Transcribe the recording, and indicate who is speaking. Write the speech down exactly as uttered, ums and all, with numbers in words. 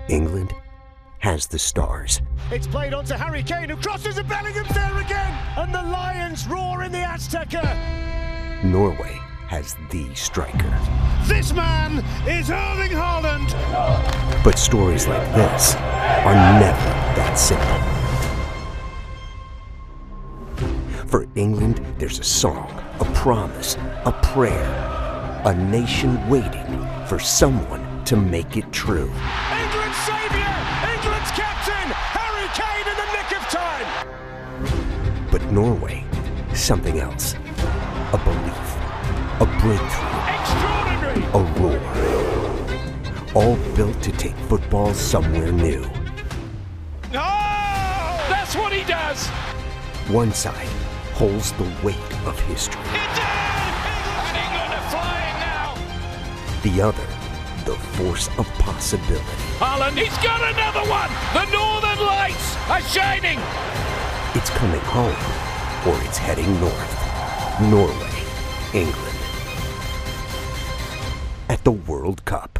Speaker 1: England has the stars.
Speaker 2: It's played on to Harry Kane, who crosses and Bellingham's there again! And the Lions roar in the Azteca!
Speaker 1: Norway has the striker.
Speaker 2: This man is Erling Haaland!
Speaker 1: But stories like this are never that simple. For England, there's a song, a promise, a prayer, a nation waiting for someone to make it true.
Speaker 2: England's saviour! England's captain! Harry Kane in the nick of time!
Speaker 1: But Norway, something else. A belief, a breakthrough,
Speaker 2: Extraordinary!
Speaker 1: a roar. All built to take football somewhere new.
Speaker 2: Oh! That's what he does!
Speaker 1: One side holds the weight of history.
Speaker 2: It did! And England are flying now!
Speaker 1: The other, the force of possibility.
Speaker 2: Haaland, he's got another one! The Northern Lights are shining!
Speaker 1: It's coming home, or it's heading north. Norway, England. At the World Cup.